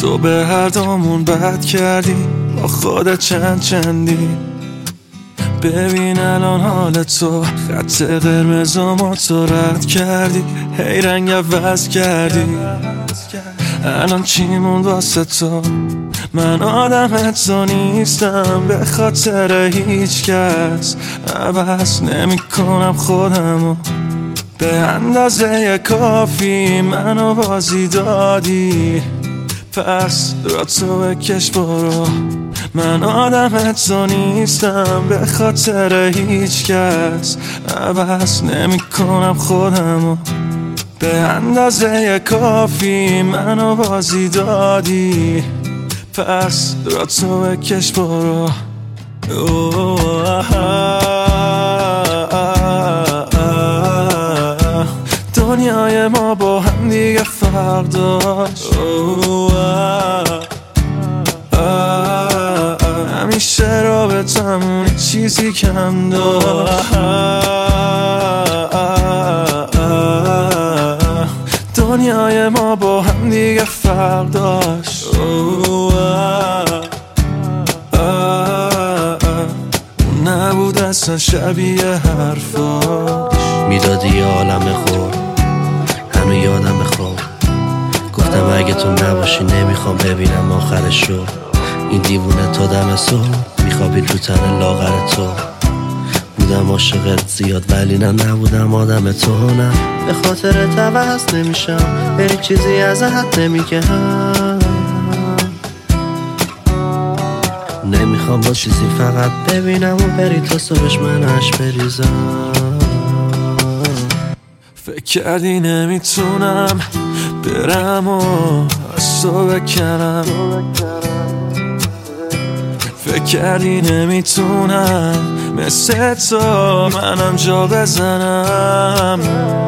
تو به هر دومون بد کردی، با خودت چندی. ببین الان حال تو، خط قرمزامو تو رد کردی، هی رنگ عوض کردی. الان چی موند واسه تو؟ من آدم تو نیستم، به خاطر هیچ کس عوض نمی کنم خودمو. به اندازه کافی منو بازی دادی، پس را تو بکش برو. من آدم تو نیستم، به خاطر هیچ کس عوض نمی کنم خودمو. به اندازه کافی منو بازی دادی، پس را تو بکش برو. دنیای ما با هم دیگه فرق داشت، همیشه رابطمون چیزی کم داشت. دنیای ما با هم دیگه فرق داشت، اون نبود اصلا شبیه حرفاش. میدادی یه عالم خور، همه یادم خور. گفتم اگه تو نباشی نمیخوام ببینم آخرشو. این دیوونه تا دم صبح میخوابید رو تن لاغر تو. بودم عاشقت زیاد ولی نبودم آدم تو. نه به خاطر عوض نمیشم، هیچ چیزی ازت نمیگم. نمیخوام با چیزی فقط ببینم و بری تا صبحش منش بریزم. فکر کردی نمیتونم برم و از تو بکنم، فکر کردی نمیتونم مثل تو منم جا بزنم.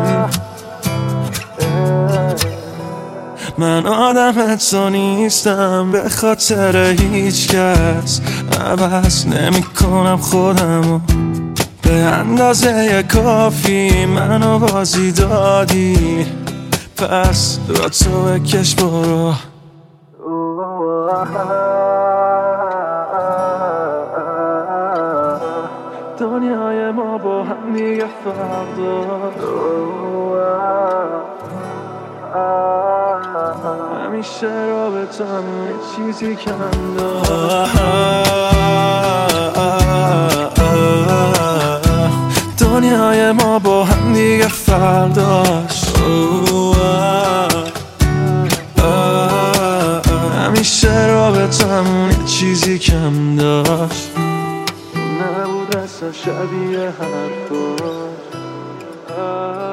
من آدم تو نیستم، به خاطر هیچ کس عوض نمی کنم خودمو. به اندازه کافی منو بازی دادی، پس را تو بکش برو. دنیای ما با هم دیگه فرق داشت، همیشه رابطمون چیزی کم داشت. دنیای ما با هم دیگه فرق داشت، همیشه رابطمون چیزی کم داشت. نبود اصلا شبیه حرفاش.